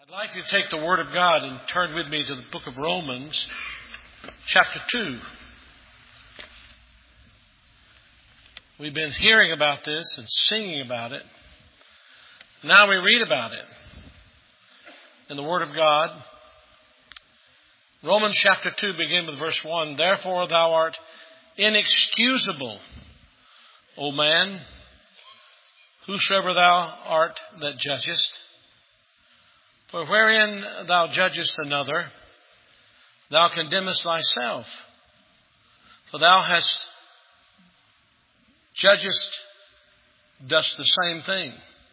I'd like you to take the Word of God and turn with me to the book of Romans, chapter 2. We've been hearing about this and singing about it. Now we read about it in the Word of God. Romans chapter 2, begin with verse 1. Therefore thou art inexcusable, O man, whosoever thou art that judgest. For wherein thou judgest another, thou condemnest thyself. For thou dost the same thing.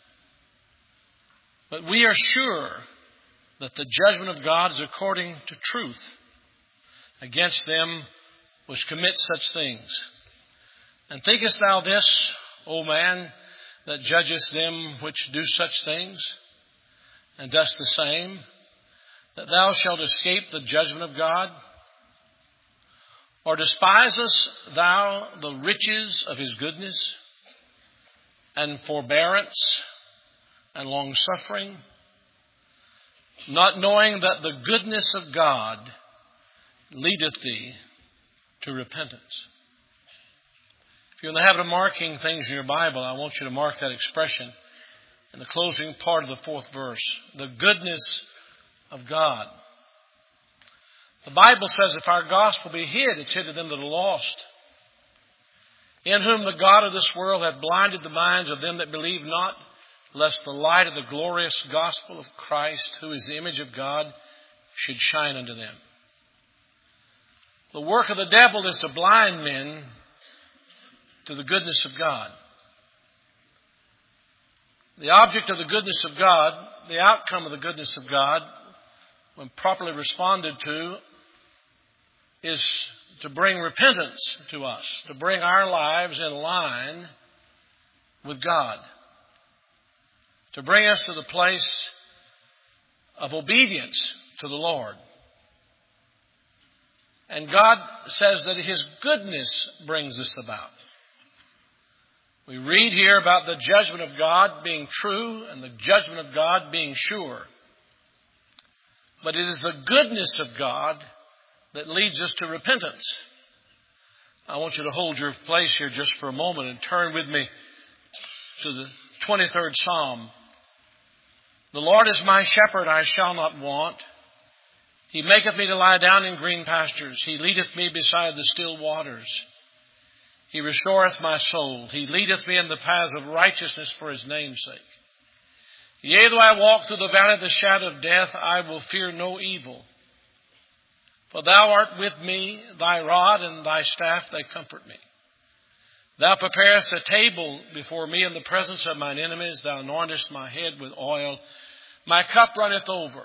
But we are sure that the judgment of God is according to truth against them which commit such things. And thinkest thou this, O man, that judgest them which do such things, and dost the same, that thou shalt escape the judgment of God? Or despisest thou the riches of his goodness, and forbearance, and longsuffering, not knowing that the goodness of God leadeth thee to repentance? If you're in the habit of marking things in your Bible, I want you to mark that expression in the closing part of the 4th verse. The goodness of God. The Bible says if our gospel be hid, it's hid to them that are lost, in whom the God of this world hath blinded the minds of them that believe not, lest the light of the glorious gospel of Christ, who is the image of God, should shine unto them. The work of the devil is to blind men to the goodness of God. The object of the goodness of God, the outcome of the goodness of God, when properly responded to, is to bring repentance to us, to bring our lives in line with God, to bring us to the place of obedience to the Lord. And God says that His goodness brings this about. We read here about the judgment of God being true and the judgment of God being sure. But it is the goodness of God that leads us to repentance. I want you to hold your place here just for a moment and turn with me to the 23rd Psalm. The Lord is my shepherd, I shall not want. He maketh me to lie down in green pastures. He leadeth me beside the still waters. He restoreth my soul. He leadeth me in the paths of righteousness for His name's sake. Yea, though I walk through the valley of the shadow of death, I will fear no evil. For thou art with me, thy rod and thy staff, they comfort me. Thou preparest a table before me in the presence of mine enemies. Thou anointest my head with oil. My cup runneth over.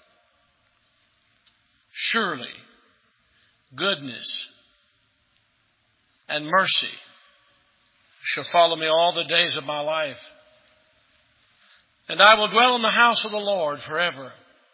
Surely goodness and mercy shall follow me all the days of my life. And I will dwell in the house of the Lord forever.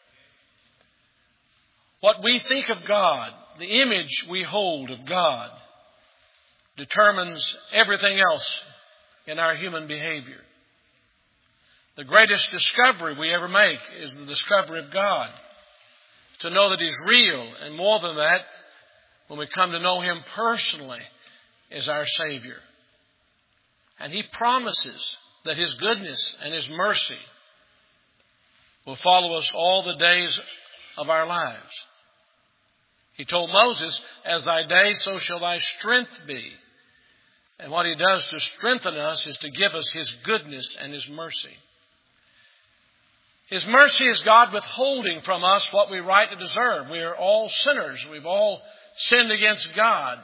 What we think of God, the image we hold of God, determines everything else in our human behavior. The greatest discovery we ever make is the discovery of God. To know that He's real, and more than that, when we come to know Him personally as our Savior. And He promises that His goodness and His mercy will follow us all the days of our lives. He told Moses, as thy days, so shall thy strength be. And what He does to strengthen us is to give us His goodness and His mercy. His mercy is God withholding from us what we rightly deserve. We are all sinners. We've all sinned against God.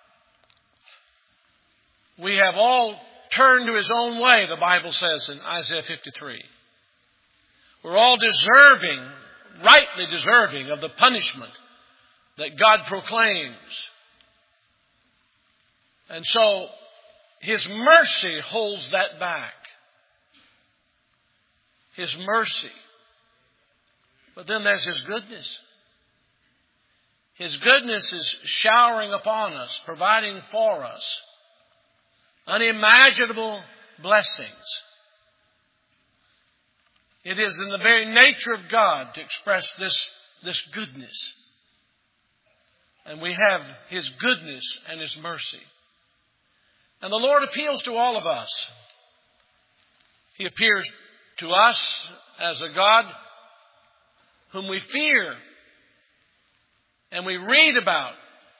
We have all turned to His own way, the Bible says in Isaiah 53. We're all rightly deserving of the punishment that God proclaims. And so His mercy holds that back. His mercy. But then there's His goodness. His goodness is showering upon us, providing for us unimaginable blessings. It is in the very nature of God to express this goodness. And we have His goodness and His mercy. And the Lord appeals to all of us. He appears to us as a God whom we fear and we read about.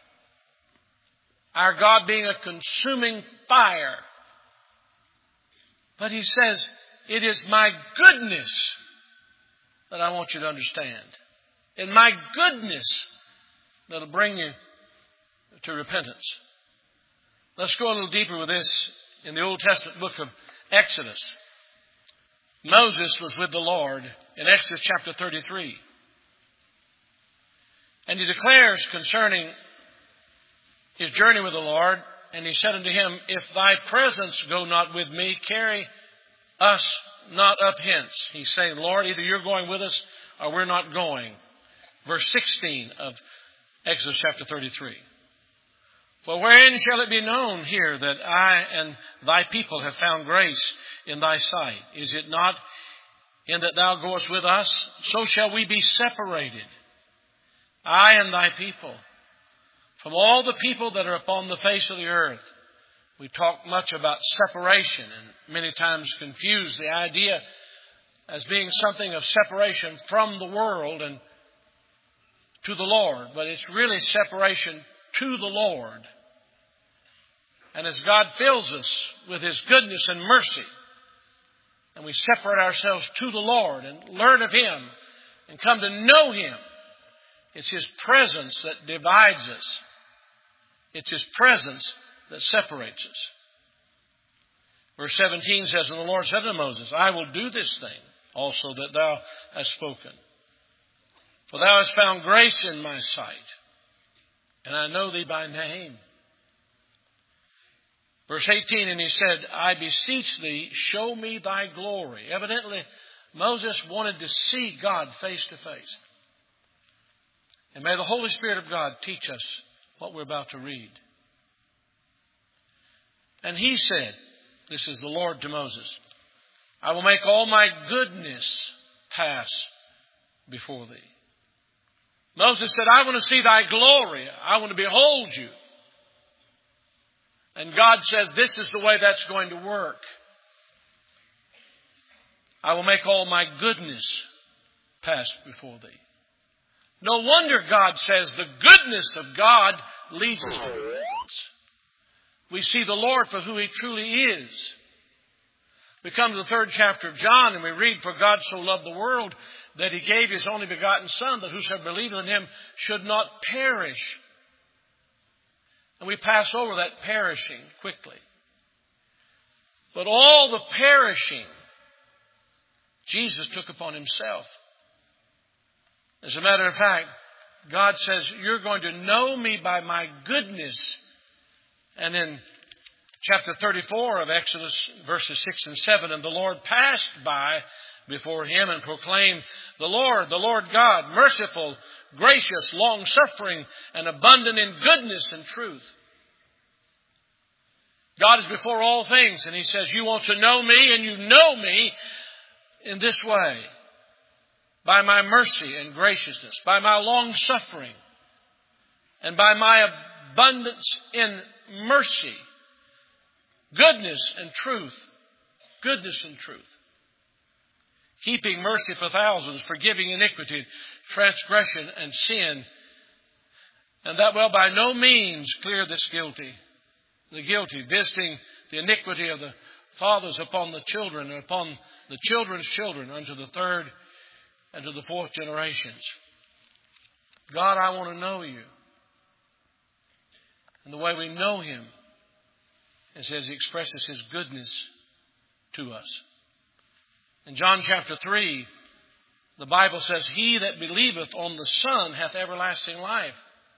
Our God being a consuming fire. But He says, it is my goodness that I want you to understand. And my goodness that will bring you to repentance. Let's go a little deeper with this in the Old Testament book of Exodus. Moses was with the Lord in Exodus chapter 33. And he declares concerning his journey with the Lord, and he said unto him, if thy presence go not with me, carry us not up hence. He's saying, Lord, either you're going with us or we're not going. Verse 16 of Exodus chapter 33. For wherein shall it be known here that I and thy people have found grace in thy sight? Is it not in that thou goest with us? So shall we be separated, I and thy people, from all the people that are upon the face of the earth. We talk much about separation and many times confuse the idea as being something of separation from the world and to the Lord. But it's really separation to the Lord. And as God fills us with His goodness and mercy, and we separate ourselves to the Lord and learn of Him and come to know Him, it's His presence that divides us. It's His presence that separates us. Verse 17 says, and the Lord said unto Moses, I will do this thing also that thou hast spoken. For thou hast found grace in my sight, and I know thee by name. Verse 18, and he said, I beseech thee, show me thy glory. Evidently, Moses wanted to see God face to face. And may the Holy Spirit of God teach us what we're about to read. And he said, this is the Lord to Moses, I will make all my goodness pass before thee. Moses said, I want to see thy glory. I want to behold you. And God says, this is the way that's going to work. I will make all my goodness pass before thee. No wonder God says the goodness of God leads us to repentance. We see the Lord for who He truly is. We come to the 3rd chapter of John and we read, for God so loved the world that He gave His only begotten Son, that whosoever believeth in Him should not perish. And we pass over that perishing quickly. But all the perishing, Jesus took upon Himself. As a matter of fact, God says, you're going to know me by my goodness. And in chapter 34 of Exodus, verses 6 and 7, and the Lord passed by before him and proclaimed, the Lord God, merciful, gracious, long-suffering, and abundant in goodness and truth. God is before all things, and He says, you want to know me, and you know me in this way. By my mercy and graciousness, by my long-suffering, and by my abundance in mercy, goodness and truth, goodness and truth. Keeping mercy for thousands, forgiving iniquity, transgression, and sin, and that will by no means clear the guilty, visiting the iniquity of the fathers upon the children, and upon the children's children, unto the 3rd and to the 4th generations. God, I want to know you. And the way we know Him is as He expresses His goodness to us. In John chapter 3, the Bible says, he that believeth on the Son hath everlasting life.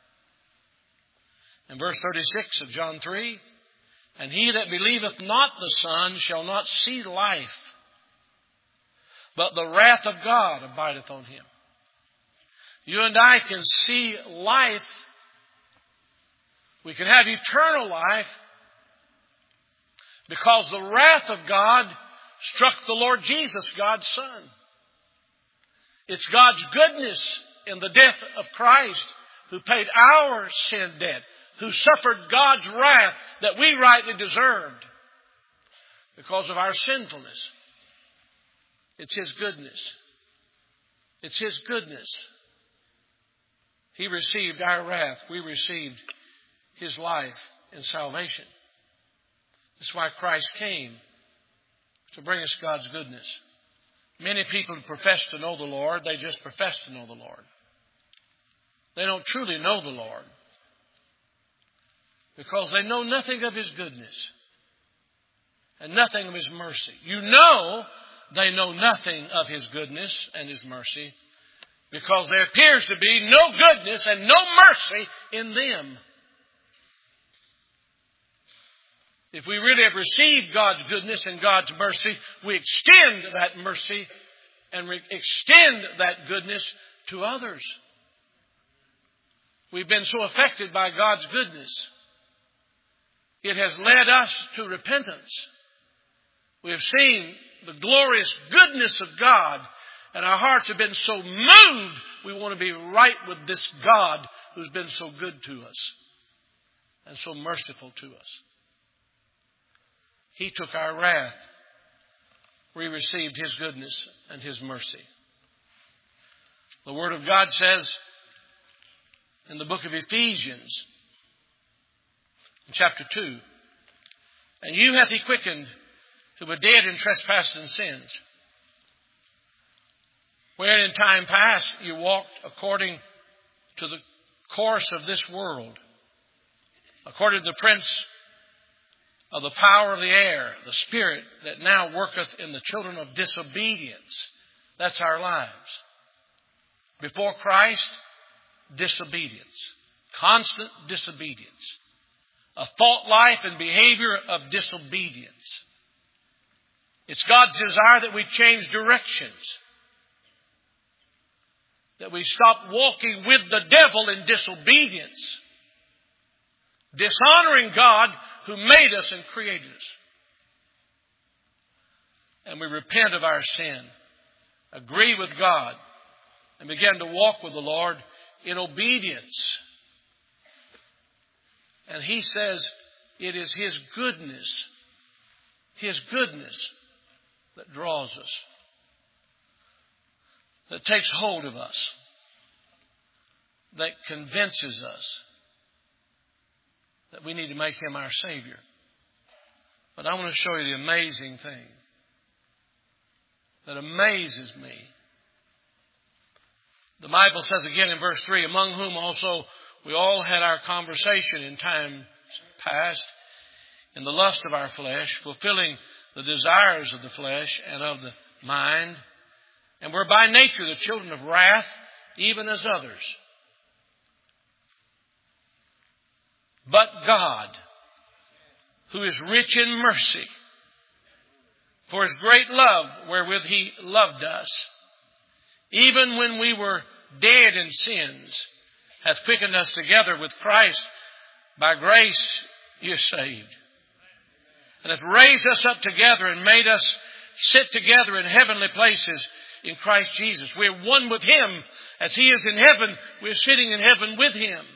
In verse 36 of John 3, and he that believeth not the Son shall not see life, but the wrath of God abideth on him. You and I can see life. We can have eternal life because the wrath of God struck the Lord Jesus, God's Son. It's God's goodness in the death of Christ, who paid our sin debt, who suffered God's wrath that we rightly deserved because of our sinfulness. It's His goodness. It's His goodness. He received our wrath. We received His life and salvation. That's why Christ came, to bring us God's goodness. Many people profess to know the Lord. They just profess to know the Lord. They don't truly know the Lord because they know nothing of His goodness and nothing of His mercy. You know they know nothing of His goodness and His mercy because there appears to be no goodness and no mercy in them. If we really have received God's goodness and God's mercy, we extend that mercy and extend that goodness to others. We've been so affected by God's goodness. It has led us to repentance. We have seen the glorious goodness of God, and our hearts have been so moved, we want to be right with this God who's been so good to us and so merciful to us. He took our wrath. We received His goodness and His mercy. The Word of God says in the book of Ephesians, in chapter 2, "And you hath He quickened who were dead in trespasses and sins, wherein in time past you walked according to the course of this world, according to the prince of the power of the air, the spirit that now worketh in the children of disobedience." That's our lives. Before Christ, disobedience. Constant disobedience. A thought life and behavior of disobedience. It's God's desire that we change directions. That we stop walking with the devil in disobedience. Dishonoring God who made us and created us. And we repent of our sin, agree with God, and begin to walk with the Lord in obedience. And He says it is His goodness that draws us, that takes hold of us, that convinces us that we need to make Him our Savior. But I want to show you the amazing thing that amazes me. The Bible says again in verse 3, "Among whom also we all had our conversation in time past, in the lust of our flesh, fulfilling the desires of the flesh and of the mind, and were by nature the children of wrath, even as others. But God, who is rich in mercy, for His great love wherewith He loved us, even when we were dead in sins, hath quickened us together with Christ. By grace you're saved. And hath raised us up together and made us sit together in heavenly places in Christ Jesus." We're one with Him. As He is in heaven, we're sitting in heaven with Him.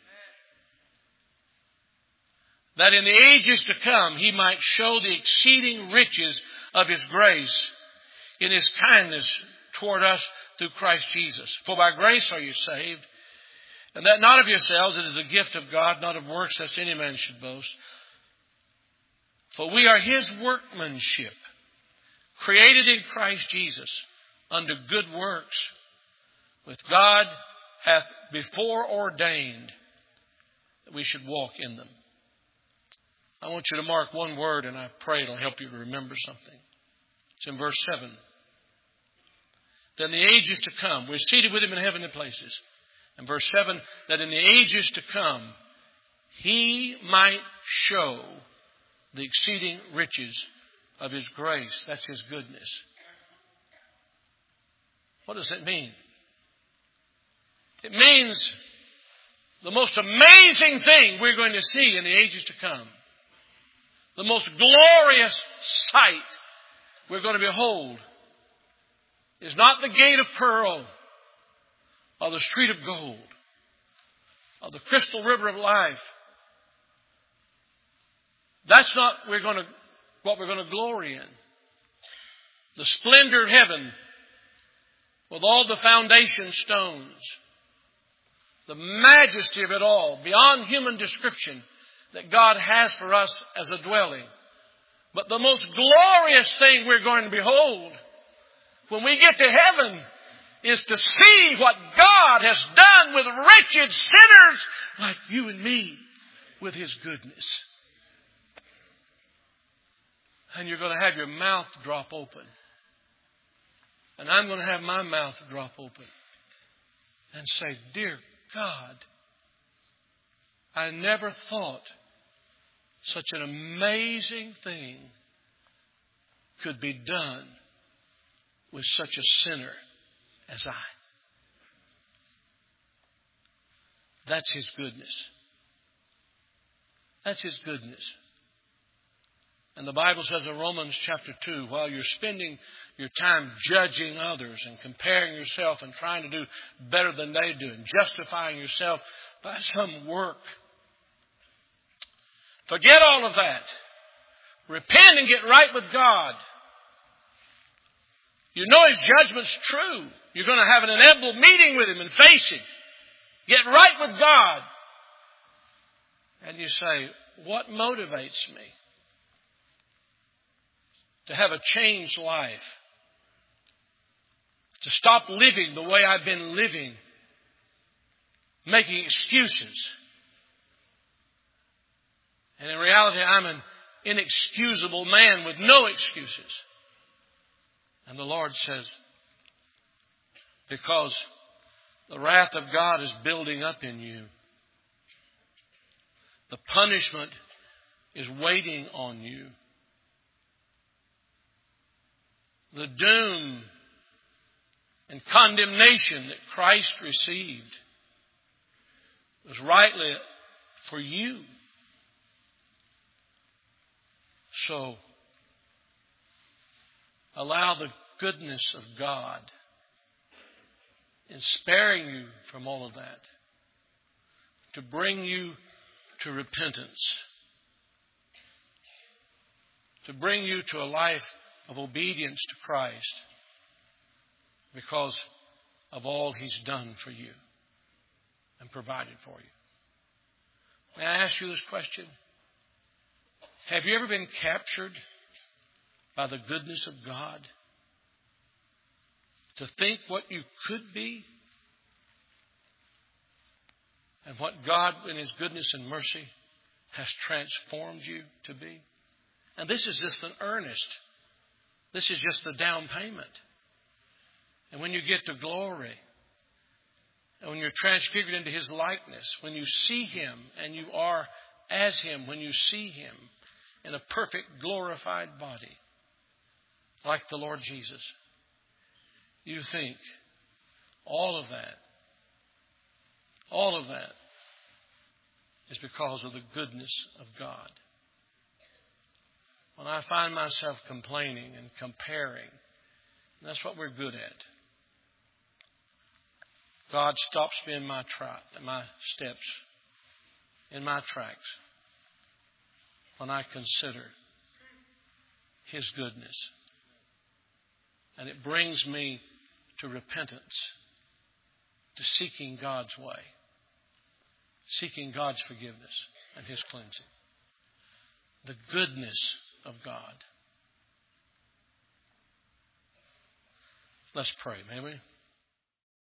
"That in the ages to come He might show the exceeding riches of His grace in His kindness toward us through Christ Jesus. For by grace are you saved, and that not of yourselves, it is the gift of God, not of works, lest any man should boast. For we are His workmanship, created in Christ Jesus unto good works, which God hath before ordained that we should walk in them." I want you to mark one word, and I pray it'll help you to remember something. It's in verse 7. "That in the ages to come," we're seated with Him in heavenly places. And verse 7, "that in the ages to come He might show the exceeding riches of His grace." That's His goodness. What does it mean? It means the most amazing thing we're going to see in the ages to come. The most glorious sight we're going to behold is not the gate of pearl or the street of gold or the crystal river of life. That's not what we're going to glory in. The splendor of heaven with all the foundation stones. The majesty of it all, beyond human description, that God has for us as a dwelling. But the most glorious thing we're going to behold when we get to heaven is to see what God has done with wretched sinners like you and me with His goodness. And you're going to have your mouth drop open. And I'm going to have my mouth drop open and say, dear God, I never thought such an amazing thing could be done with such a sinner as I. That's His goodness. That's His goodness. And the Bible says in Romans chapter 2, while you're spending your time judging others and comparing yourself and trying to do better than they do and justifying yourself by some work, forget all of that. Repent and get right with God. You know His judgment's true. You're going to have an inevitable meeting with Him and face Him. Get right with God. And you say, what motivates me to have a changed life? To stop living the way I've been living, making excuses. And in reality, I'm an inexcusable man with no excuses. And the Lord says, because the wrath of God is building up in you, the punishment is waiting on you. The doom and condemnation that Christ received was rightly for you. So, allow the goodness of God in sparing you from all of that to bring you to repentance, to bring you to a life of obedience to Christ because of all He's done for you and provided for you. May I ask you this question? Have you ever been captured by the goodness of God? To think what you could be and what God in His goodness and mercy has transformed you to be? And this is just an earnest. This is just the down payment. And when you get to glory, and when you're transfigured into His likeness, when you see Him and you are as Him, when you see Him in a perfect glorified body, like the Lord Jesus, you think all of that is because of the goodness of God. When I find myself complaining and comparing, and that's what we're good at, God stops me in my steps, in my tracks, when I consider His goodness. And it brings me to repentance, to seeking God's way, seeking God's forgiveness and His cleansing. The goodness of God. Let's pray, may we?